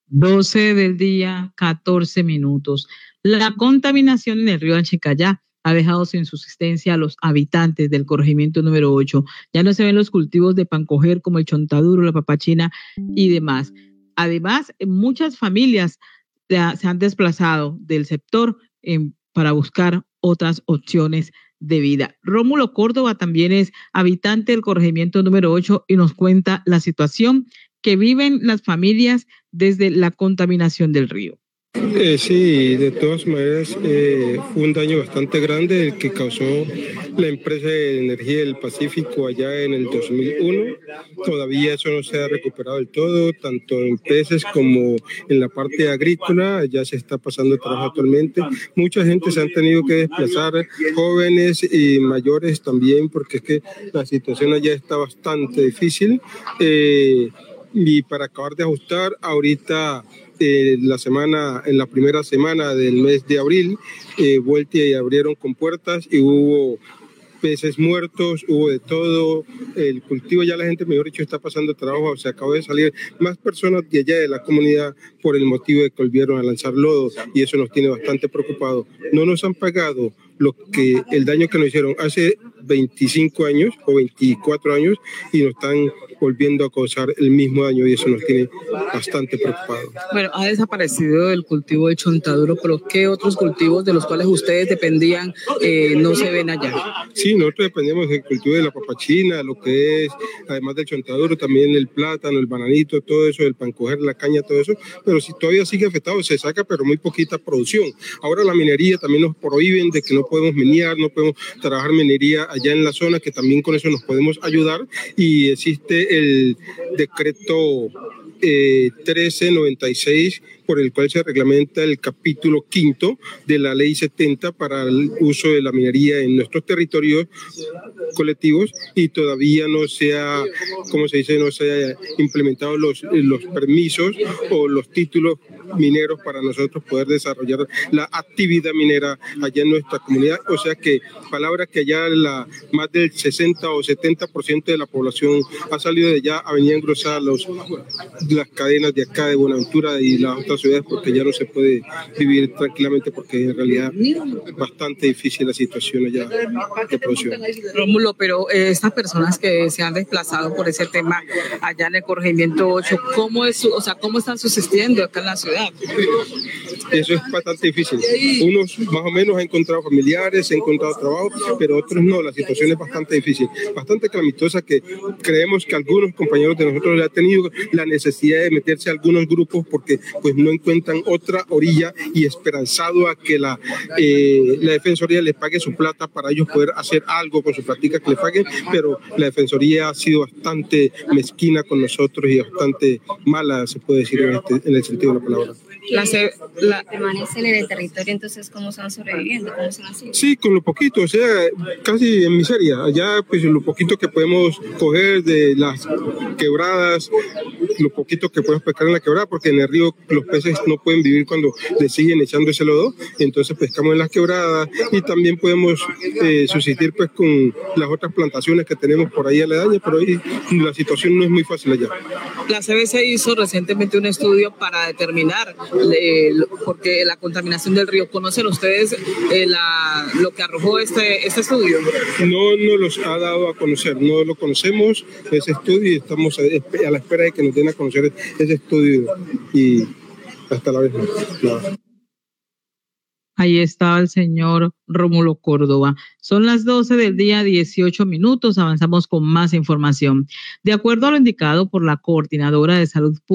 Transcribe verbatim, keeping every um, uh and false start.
doce del día, catorce minutos. La contaminación en el río Anchicayá ha dejado sin subsistencia a los habitantes del corregimiento número ocho. Ya no se ven los cultivos de pancoger como el chontaduro, la papachina y demás. Además, muchas familias se han desplazado del sector en, para buscar otras opciones de vida. Rómulo Córdoba también es habitante del corregimiento número ocho y nos cuenta la situación que viven las familias desde la contaminación del río. Eh, sí, de todas maneras eh, fue un daño bastante grande el que causó la empresa de energía del Pacífico allá en el dos mil uno. Todavía eso no se ha recuperado del todo, tanto en peces como en la parte agrícola. Ya se está pasando el trabajo actualmente. Mucha gente se han tenido que desplazar, jóvenes y mayores también, porque es que la situación allá está bastante difícil. Eh, y para acabar de ajustar, ahorita Eh, la semana, en la primera semana del mes de abril, eh, vuelta y abrieron compuertas y hubo peces muertos, hubo de todo, el cultivo ya la gente, mejor dicho, está pasando trabajo, se acabó de salir más personas de allá de la comunidad por el motivo de que volvieron a lanzar lodo y eso nos tiene bastante preocupados. No nos han pagado lo que el daño que nos hicieron hace veinticinco años o veinticuatro años y nos están volviendo a causar el mismo daño y eso nos tiene bastante preocupados. Bueno, ha desaparecido el cultivo de chontaduro, pero ¿qué otros cultivos de los cuales ustedes dependían eh, no se ven allá? Sí, nosotros dependemos del cultivo de la papachina, lo que es, además del chontaduro, también el plátano, el bananito, todo eso, el pancoger, la caña, todo eso, pero si todavía sigue afectado, se saca, pero muy poquita producción. Ahora la minería también nos prohíben de que no podemos minear, no podemos trabajar minería allá en la zona, que también con eso nos podemos ayudar y existe el decreto eh, trece noventa y seis por el cual se reglamenta el capítulo quinto de la ley setenta para el uso de la minería en nuestros territorios colectivos y todavía no se ha, como se dice, no se ha implementado los, los permisos o los títulos mineros para nosotros poder desarrollar la actividad minera allá en nuestra comunidad, o sea que palabra que allá la, más del sesenta o setenta por ciento de la población ha salido de allá a venir a engrosar los, las cadenas de acá de Buenaventura y las otras ciudades porque ya no se puede vivir tranquilamente porque en realidad es bastante difícil la situación allá de producción. Rómulo, pero eh, estas personas que se han desplazado por ese tema allá en el corregimiento ocho, ¿cómo es su, o sea, cómo están subsistiendo acá en la ciudad? Eso es bastante difícil. Unos más o menos han encontrado familiares, han encontrado trabajo, pero otros no. La situación es bastante difícil, bastante calamitosa que creemos que algunos compañeros de nosotros han tenido la necesidad de meterse a algunos grupos porque pues no encuentran otra orilla y esperanzado a que la, eh, la Defensoría les pague su plata para ellos poder hacer algo con su plática que le paguen, pero la Defensoría ha sido bastante mezquina con nosotros y bastante mala, se puede decir en, este, en el sentido de la palabra. La, la, permanecen en el territorio, entonces ¿cómo están sobreviviendo? ¿Cómo están haciendo? Sí, con lo poquito, o sea, casi en miseria. Allá, pues lo poquito que podemos coger de las quebradas, lo poquito que podemos pescar en la quebrada, porque en el río los peces no pueden vivir cuando le siguen echando ese lodo, entonces pescamos en las quebradas y también podemos eh, subsistir pues con las otras plantaciones que tenemos por ahí aledañas, pero ahí la situación no es muy fácil allá. La C B C hizo recientemente un estudio para determinar Eh, porque la contaminación del río, ¿conocen ustedes eh, la, lo que arrojó este, este estudio? No nos los ha dado a conocer, no lo conocemos ese estudio y estamos a, a la espera de que nos den a conocer ese estudio y hasta la vez. No. Ahí estaba el señor Rómulo Córdoba. Son las doce del día, dieciocho minutos. Avanzamos con más información. De acuerdo a lo indicado por la Coordinadora de Salud Pública,